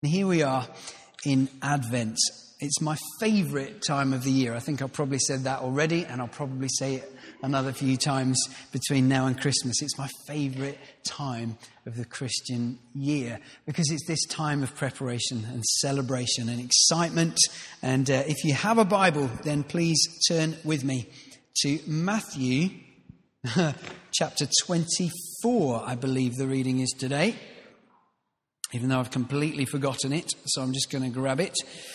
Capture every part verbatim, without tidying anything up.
And here we are in Advent. It's my favourite time of the year. I think I've probably said that already, and I'll probably say it another few times between now and Christmas. It's my favourite time of the Christian year because it's this time of preparation and celebration and excitement. And uh, if you have a Bible, then please turn with me to Matthew chapter twenty-four, I believe the reading is today, even though I've completely forgotten it, so I'm just going to grab it.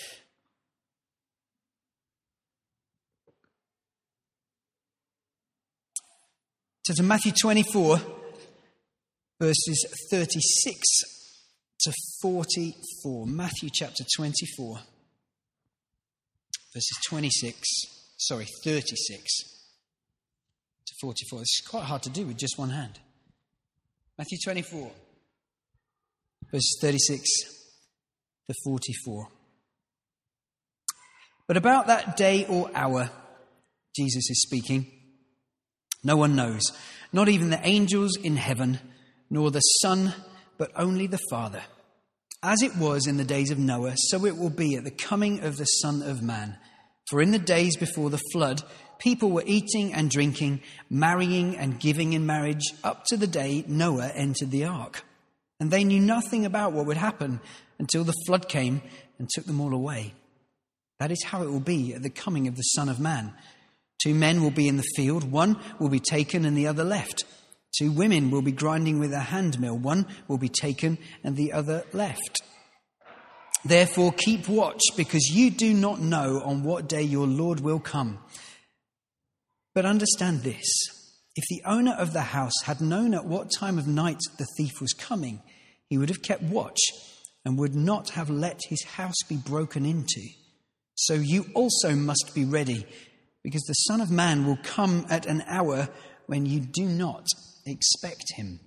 So to Matthew twenty-four, verses thirty-six to forty-four. Matthew chapter twenty-four, verses twenty-six, sorry, thirty-six to forty-four. This is quite hard to do with just one hand. Matthew twenty-four, verses thirty-six to forty-four. But about that day or hour, Jesus is speaking, no one knows, not even the angels in heaven, nor the Son, but only the Father. As it was in the days of Noah, so it will be at the coming of the Son of Man. For in the days before the flood, people were eating and drinking, marrying and giving in marriage, up to the day Noah entered the ark. And they knew nothing about what would happen until the flood came and took them all away. That is how it will be at the coming of the Son of Man. Two men will be in the field, one will be taken and the other left. Two women will be grinding with a handmill, one will be taken and the other left. Therefore keep watch, because you do not know on what day your Lord will come. But understand this, if the owner of the house had known at what time of night the thief was coming, he would have kept watch and would not have let his house be broken into. So you also must be ready, because the Son of Man will come at an hour when you do not expect him.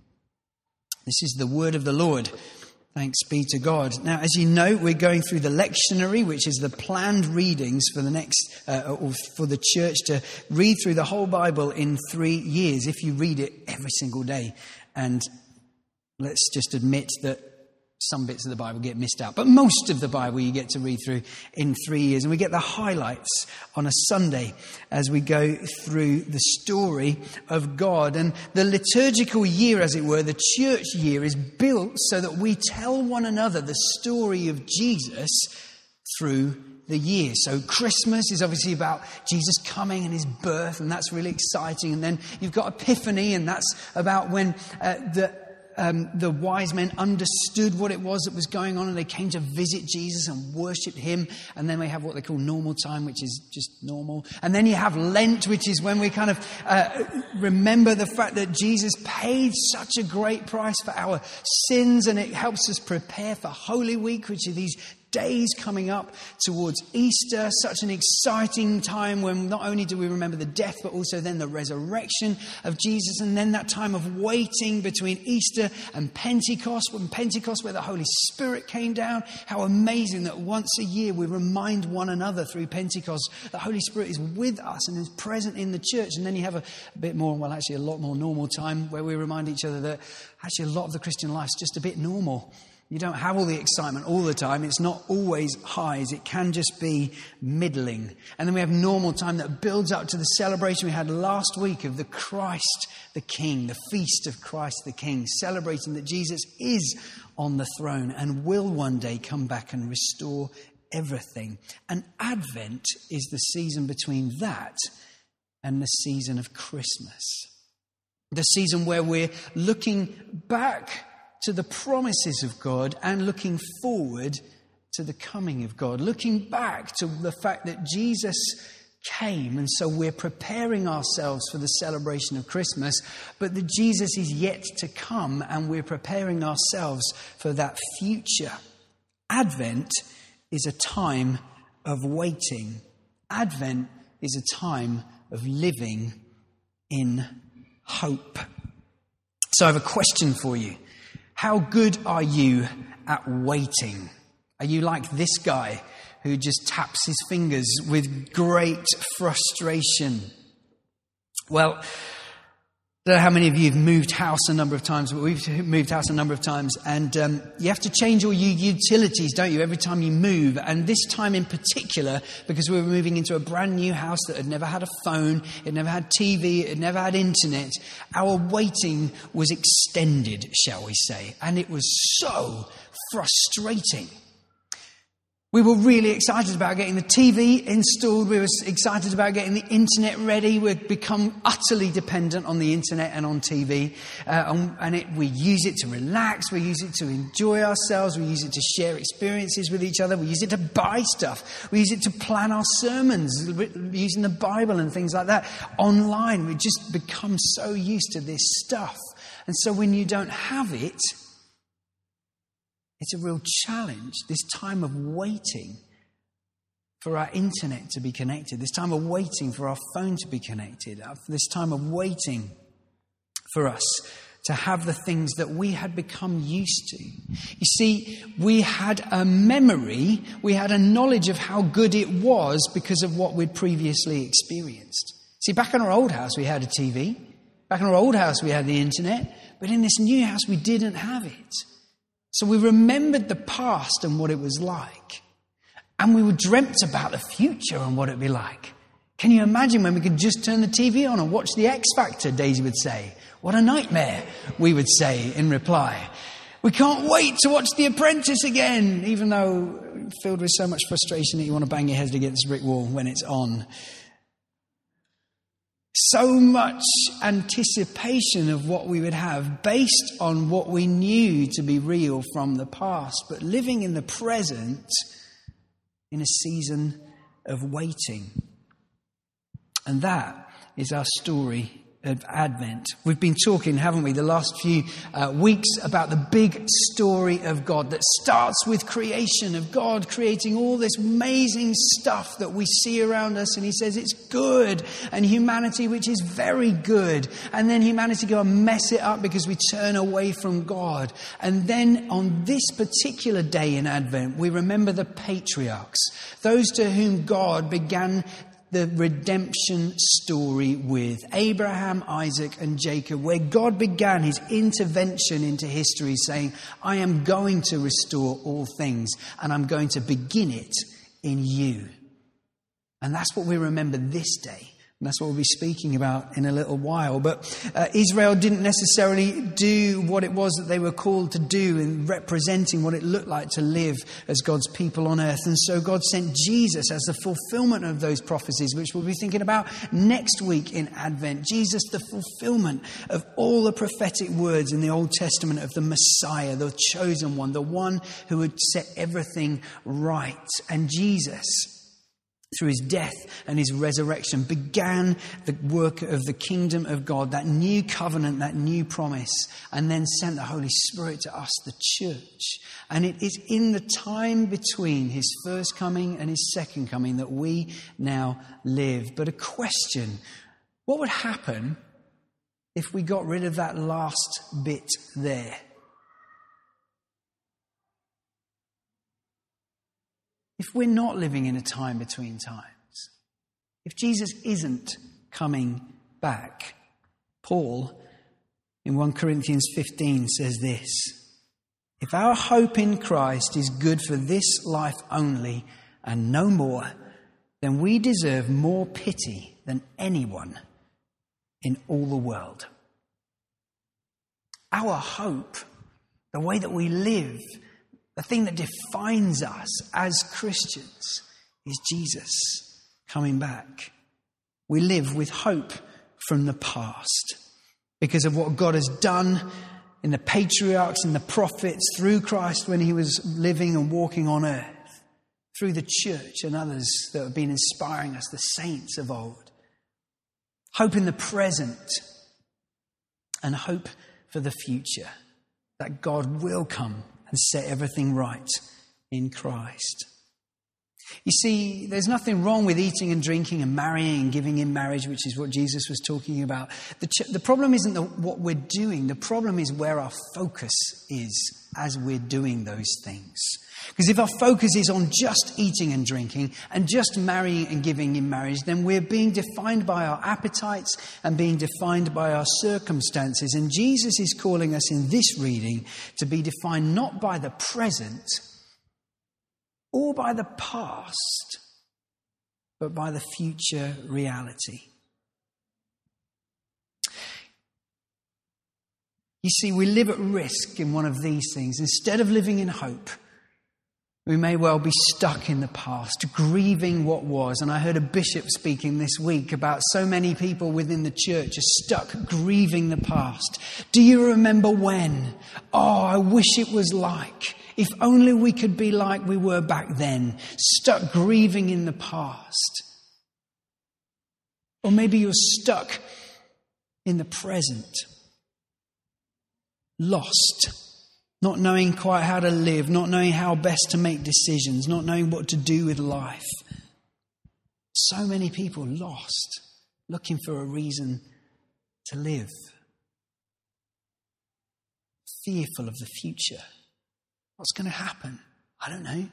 This is the word of the Lord. Thanks be to God. Now, as you know, we're going through the lectionary, which is the planned readings for the next, uh, or for the church to read through the whole Bible in three years, if you read it every single day. And let's just admit that some bits of the Bible get missed out, but most of the Bible you get to read through in three years. And we get the highlights on a Sunday as we go through the story of God. And the liturgical year, as it were, the church year, is built so that we tell one another the story of Jesus through the year. So Christmas is obviously about Jesus coming and his birth, and that's really exciting. And then you've got Epiphany, and that's about when uh, the Um, the wise men understood what it was that was going on, and they came to visit Jesus and worship him. And then we have what they call normal time, which is just normal. And then you have Lent, which is when we kind of uh, remember the fact that Jesus paid such a great price for our sins, and it helps us prepare for Holy Week, which are these days coming up towards Easter, such an exciting time when not only do we remember the death, but also then the resurrection of Jesus. And then that time of waiting between Easter and Pentecost, when Pentecost, where the Holy Spirit came down. How amazing that once a year we remind one another through Pentecost the Holy Spirit is with us and is present in the church. And then you have a, a bit more, well, actually a lot more normal time where we remind each other that actually a lot of the Christian life is just a bit normal. You don't have all the excitement all the time. It's not always highs. It can just be middling. And then we have normal time that builds up to the celebration we had last week of the Christ the King, the feast of Christ the King, celebrating that Jesus is on the throne and will one day come back and restore everything. And Advent is the season between that and the season of Christmas. The season where we're looking back to the promises of God and looking forward to the coming of God. Looking back to the fact that Jesus came, and so we're preparing ourselves for the celebration of Christmas, but that Jesus is yet to come, and we're preparing ourselves for that future. Advent is a time of waiting. Advent is a time of living in hope. So I have a question for you. How good are you at waiting? Are you like this guy who just taps his fingers with great frustration? Well, I don't know how many of you have moved house a number of times, but we've moved house a number of times, and um, you have to change all your utilities, don't you, every time you move. And this time in particular, because we were moving into a brand new house that had never had a phone, it never had T V, it never had internet, our waiting was extended, shall we say, and it was so frustrating. We were really excited about getting the T V installed. We were excited about getting the internet ready. We'd become utterly dependent on the internet and on T V. Uh, and it, we use it to relax. We use it to enjoy ourselves. We use it to share experiences with each other. We use it to buy stuff. We use it to plan our sermons, using the Bible and things like that online. We just become so used to this stuff. And so when you don't have it, it's a real challenge, this time of waiting for our internet to be connected, this time of waiting for our phone to be connected, this time of waiting for us to have the things that we had become used to. You see, we had a memory, we had a knowledge of how good it was because of what we'd previously experienced. See, back in our old house, we had a T V. Back in our old house, we had the internet. But in this new house, we didn't have it. So we remembered the past and what it was like. And we were dreamt about the future and what it'd be like. Can you imagine when we could just turn the T V on and watch the X Factor, Daisy would say. What a nightmare, we would say in reply. We can't wait to watch The Apprentice again, even though filled with so much frustration that you want to bang your head against the brick wall when it's on. So much anticipation of what we would have based on what we knew to be real from the past, but living in the present in a season of waiting. And that is our story of Advent. We've been talking, haven't we, the last few uh, weeks about the big story of God that starts with creation, of God creating all this amazing stuff that we see around us, and he says it's good, and humanity, which is very good, and then humanity go and mess it up because we turn away from God. And then on this particular day in Advent, we remember the patriarchs, those to whom God began the redemption story with Abraham, Isaac, and Jacob, where God began his intervention into history, saying, I am going to restore all things, and I'm going to begin it in you. And that's what we remember this day. And that's what we'll be speaking about in a little while. But uh, Israel didn't necessarily do what it was that they were called to do in representing what it looked like to live as God's people on earth. And so God sent Jesus as the fulfillment of those prophecies, which we'll be thinking about next week in Advent. Jesus, the fulfillment of all the prophetic words in the Old Testament of the Messiah, the chosen one, the one who would set everything right. And Jesus, through his death and his resurrection, began the work of the kingdom of God, that new covenant, that new promise, and then sent the Holy Spirit to us, the church. And it is in the time between his first coming and his second coming that we now live. But a question, what would happen if we got rid of that last bit there? If we're not living in a time between times, if Jesus isn't coming back, Paul in First Corinthians fifteen says this, if our hope in Christ is good for this life only and no more, then we deserve more pity than anyone in all the world. Our hope, the way that we live, the thing that defines us as Christians is Jesus coming back. We live with hope from the past because of what God has done in the patriarchs and the prophets through Christ when he was living and walking on earth, through the church and others that have been inspiring us, the saints of old. Hope in the present and hope for the future, that God will come and set everything right in Christ. You see, there's nothing wrong with eating and drinking and marrying and giving in marriage, which is what Jesus was talking about. The, ch- the problem isn't the, what we're doing. The problem is where our focus is as we're doing those things. Because if our focus is on just eating and drinking and just marrying and giving in marriage, then we're being defined by our appetites and being defined by our circumstances. And Jesus is calling us in this reading to be defined not by the present or by the past, but by the future reality. You see, we live at risk in one of these things. Instead of living in hope, we may well be stuck in the past, grieving what was. And I heard a bishop speaking this week about so many people within the church are stuck grieving the past. Do you remember when? Oh, I wish it was like. If only we could be like we were back then. Stuck grieving in the past. Or maybe you're stuck in the present. Lost. Not knowing quite how to live, not knowing how best to make decisions, not knowing what to do with life. So many people lost, looking for a reason to live. Fearful of the future. What's going to happen? I don't know.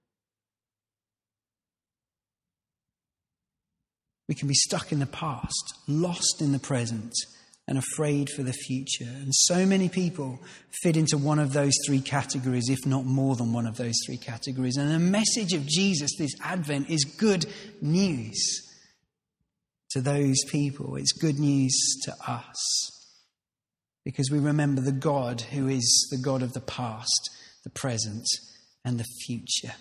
We can be stuck in the past, lost in the present, and afraid for the future. And so many people fit into one of those three categories, if not more than one of those three categories. And the message of Jesus this Advent is good news to those people. It's good news to us. Because we remember the God who is the God of the past, the present, and the future.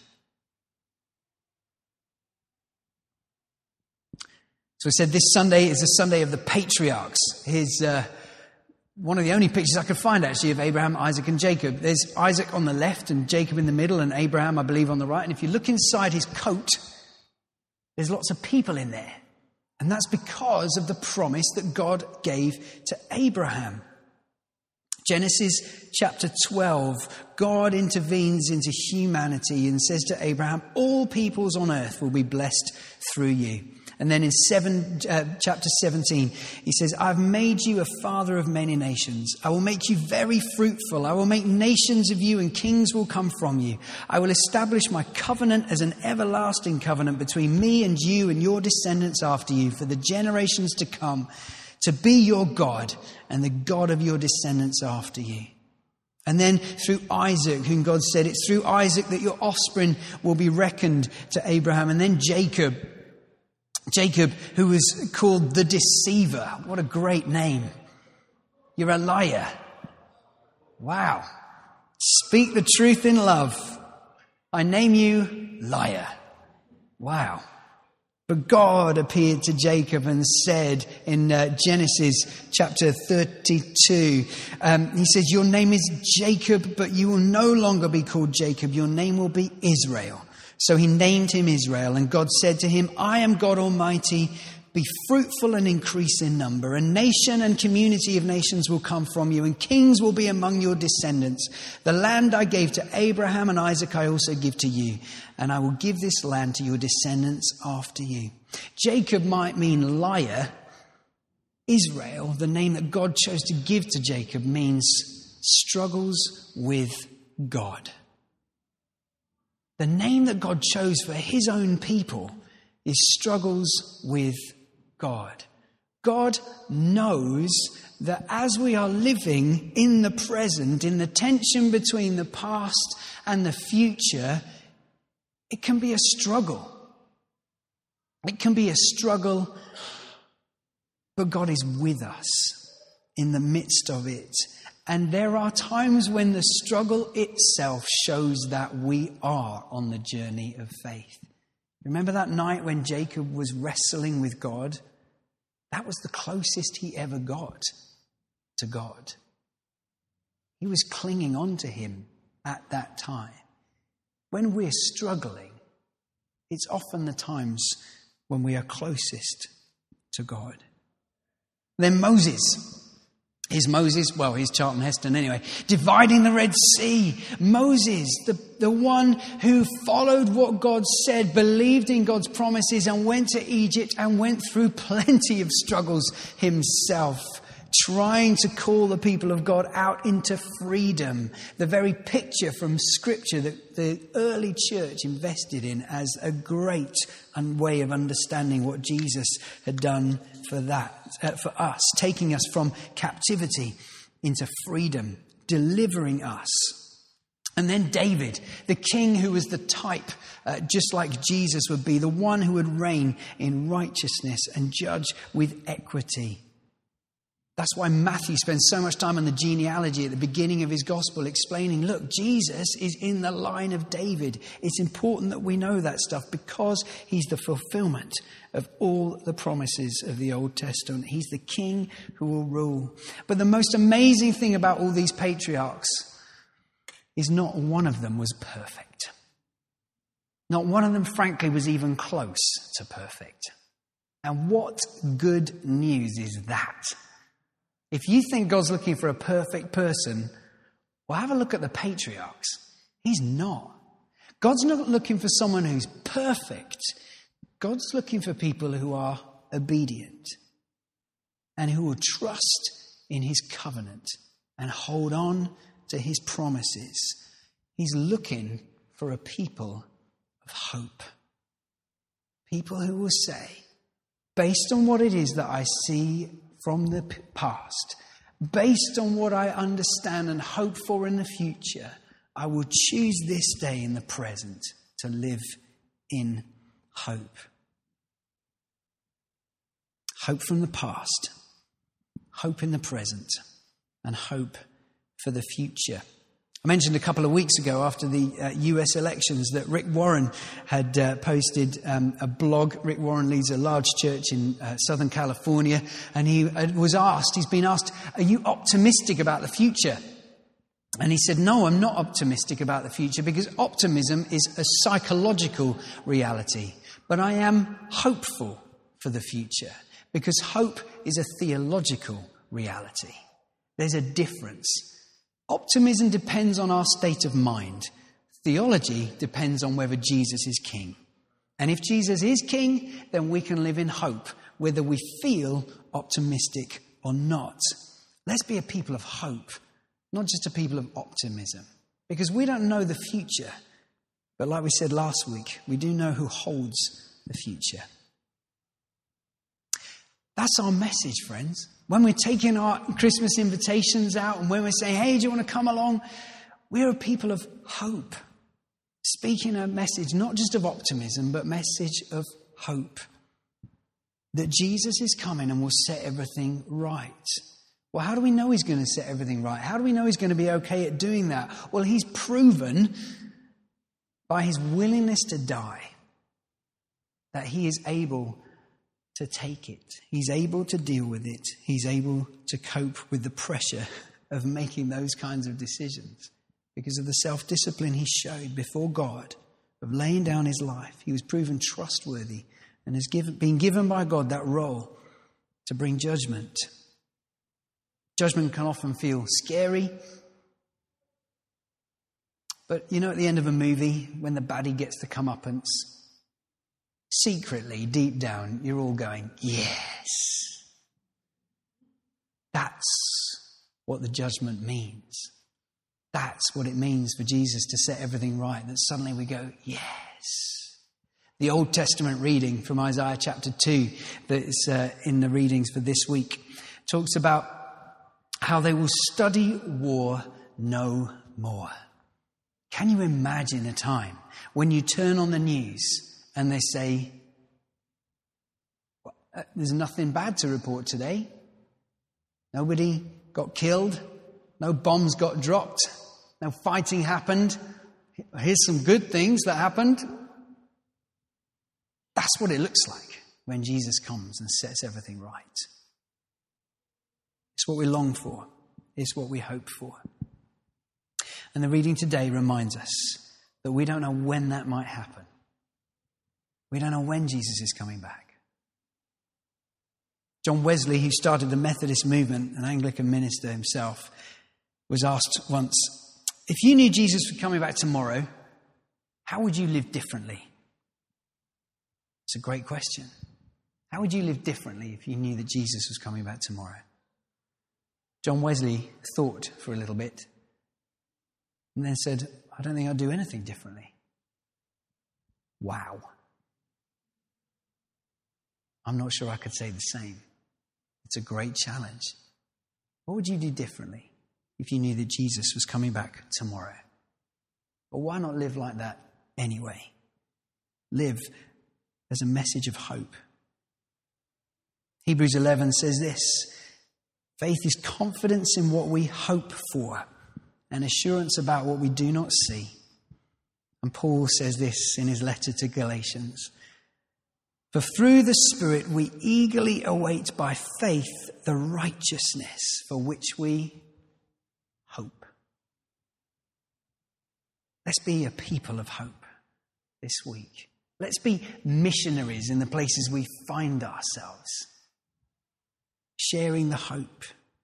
So I said this Sunday is the Sunday of the patriarchs. Here's uh, one of the only pictures I could find, actually, of Abraham, Isaac, and Jacob. There's Isaac on the left and Jacob in the middle and Abraham, I believe, on the right. And if you look inside his coat, there's lots of people in there. And that's because of the promise that God gave to Abraham. Genesis chapter twelve, God intervenes into humanity and says to Abraham, all peoples on earth will be blessed through you. And then in seven, uh, chapter seventeen, he says, I've made you a father of many nations. I will make you very fruitful. I will make nations of you and kings will come from you. I will establish my covenant as an everlasting covenant between me and you and your descendants after you for the generations to come, to be your God and the God of your descendants after you. And then through Isaac, whom God said, it's through Isaac that your offspring will be reckoned to Abraham. And then Jacob. Jacob, who was called the deceiver. What a great name. You're a liar. Wow. Speak the truth in love. I name you liar. Wow. But God appeared to Jacob and said in uh, Genesis chapter thirty-two, um, he says, your name is Jacob, but you will no longer be called Jacob. Your name will be Israel. So he named him Israel, and God said to him, I am God Almighty, be fruitful and increase in number. A nation and community of nations will come from you, and kings will be among your descendants. The land I gave to Abraham and Isaac I also give to you, and I will give this land to your descendants after you. Jacob might mean liar. Israel, the name that God chose to give to Jacob, means struggles with God. The name that God chose for his own people is struggles with God. God knows that as we are living in the present, in the tension between the past and the future, it can be a struggle. It can be a struggle, but God is with us in the midst of it. And there are times when the struggle itself shows that we are on the journey of faith. Remember that night when Jacob was wrestling with God? That was the closest he ever got to God. He was clinging on to him at that time. When we're struggling, it's often the times when we are closest to God. Then Moses. Here's Moses, well, here's Charlton Heston anyway, dividing the Red Sea. Moses, the, the one who followed what God said, believed in God's promises and went to Egypt and went through plenty of struggles himself, trying to call the people of God out into freedom. The very picture from Scripture that the early church invested in as a great way of understanding what Jesus had done for that, uh, for us, taking us from captivity into freedom, delivering us. And then David, the king who was the type, uh, just like Jesus would be, the one who would reign in righteousness and judge with equity. That's why Matthew spends so much time on the genealogy at the beginning of his gospel, explaining, look, Jesus is in the line of David. It's important that we know that stuff because he's the fulfillment of all the promises of the Old Testament. He's the king who will rule. But the most amazing thing about all these patriarchs is not one of them was perfect. Not one of them, frankly, was even close to perfect. And what good news is that? If you think God's looking for a perfect person, well, have a look at the patriarchs. He's not. God's not looking for someone who's perfect. God's looking for people who are obedient and who will trust in his covenant and hold on to his promises. He's looking for a people of hope. People who will say, based on what it is that I see from the past, based on what I understand and hope for in the future, I will choose this day in the present to live in hope. Hope from the past, hope in the present, and hope for the future. I mentioned a couple of weeks ago after the uh, U S elections that Rick Warren had uh, posted um, a blog. Rick Warren leads a large church in uh, Southern California, and he uh, was asked, he's been asked, are you optimistic about the future? And he said, no, I'm not optimistic about the future because optimism is a psychological reality. But I am hopeful for the future because hope is a theological reality. There's a difference. Optimism depends on our state of mind. Theology depends on whether Jesus is king. And if Jesus is king, then we can live in hope, whether we feel optimistic or not. Let's be a people of hope, not just a people of optimism. Because we don't know the future. But like we said last week, we do know who holds the future. That's our message, friends. When we're taking our Christmas invitations out and when we're saying, hey, do you want to come along? We're a people of hope. Speaking a message, not just of optimism, but message of hope. That Jesus is coming and will set everything right. Well, how do we know he's going to set everything right? How do we know he's going to be okay at doing that? Well, he's proven by his willingness to die that he is able to take it. He's able to deal with it. He's able to cope with the pressure of making those kinds of decisions because of the self-discipline he showed before God of laying down his life. He was proven trustworthy and has given, been given by God that role to bring judgment. Judgment can often feel scary. But you know, at the end of a movie, when the baddie gets the comeuppance, secretly, deep down, you're all going, yes. That's what the judgment means. That's what it means for Jesus to set everything right. That suddenly we go, yes. The Old Testament reading from Isaiah chapter two that is uh, in the readings for this week talks about how they will study war no more. Can you imagine a time when you turn on the news and they say, there's nothing bad to report today. Nobody got killed. No bombs got dropped. No fighting happened. Here's some good things that happened. That's what it looks like when Jesus comes and sets everything right. It's what we long for. It's what we hope for. And the reading today reminds us that we don't know when that might happen. We don't know when Jesus is coming back. John Wesley, who started the Methodist movement, an Anglican minister himself, was asked once, if you knew Jesus was coming back tomorrow, how would you live differently? It's a great question. How would you live differently if you knew that Jesus was coming back tomorrow? John Wesley thought for a little bit and then said, I don't think I'd do anything differently. Wow. I'm not sure I could say the same. It's a great challenge. What would you do differently if you knew that Jesus was coming back tomorrow? But why not live like that anyway? Live as a message of hope. Hebrews eleven says this, faith is confidence in what we hope for and assurance about what we do not see. And Paul says this in his letter to Galatians, for through the Spirit we eagerly await by faith the righteousness for which we hope. Let's be a people of hope this week. Let's be missionaries in the places we find ourselves, sharing the hope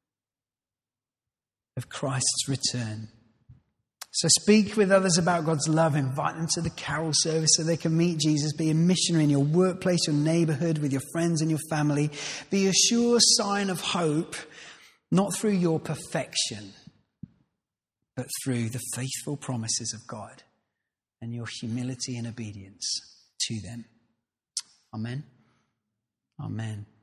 of Christ's return. So speak with others about God's love. Invite them to the carol service so they can meet Jesus. Be a missionary in your workplace, your neighborhood, with your friends and your family. Be a sure sign of hope, not through your perfection, but through the faithful promises of God and your humility and obedience to them. Amen. Amen.